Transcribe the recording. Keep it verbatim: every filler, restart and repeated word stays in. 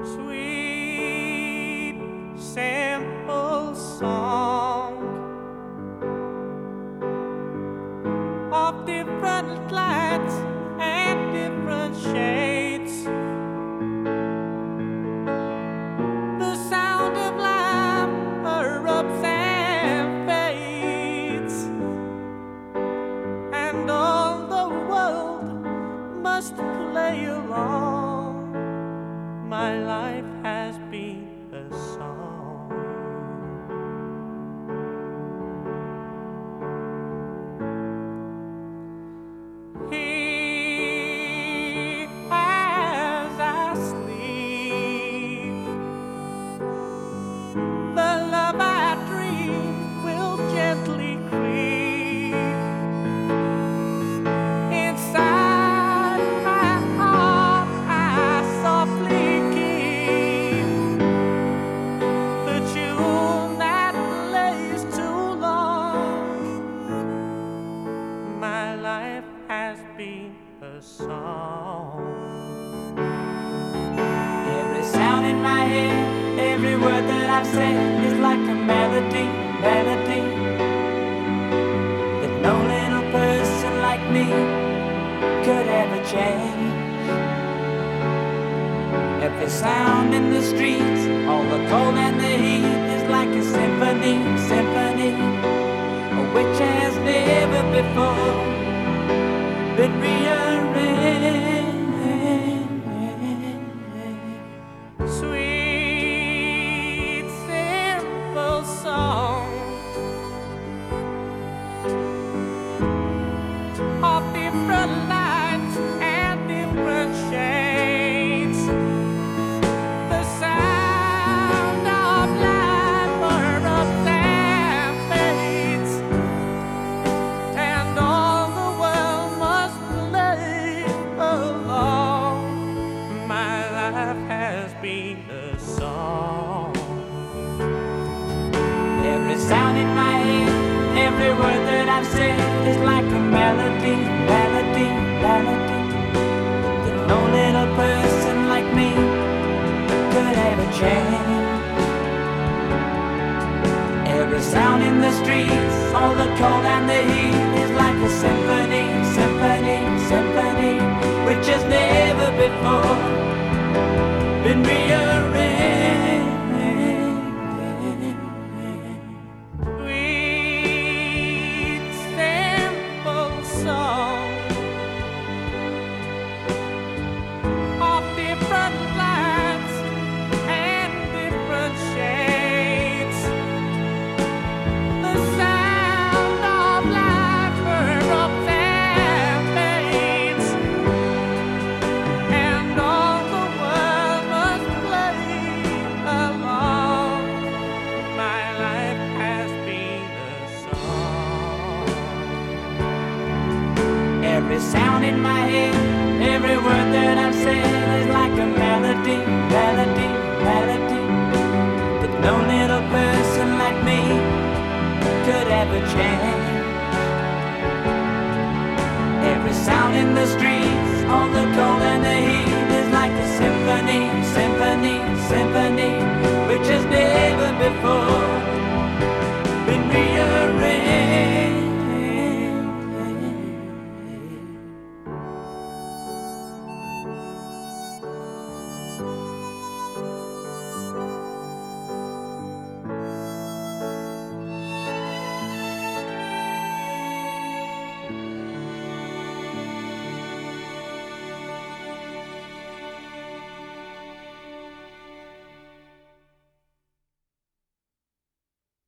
Sweet, simple song of different lights and different shades. The sound of life erupts and fades, and all the world must play along. My life has been a song. Here as I sleep, the love I dream will gently creep inside my heart. I softly has been a song. Every sound in my head, every word that I've said is like a melody, melody that no little person like me could ever change. Every sound in the streets, all the cold and the heat is like a symphony, symphony which has never before been rearranged. Sweet, simple song of different lights and different shades. The sound of life erupts and fades, and all the world must play along. My life has been a song. Every sound in my head, every word that I've said is like a melody, melody, melody that no little person like me could ever change. Every sound in the streets, all the cold and the heat is like a symphony,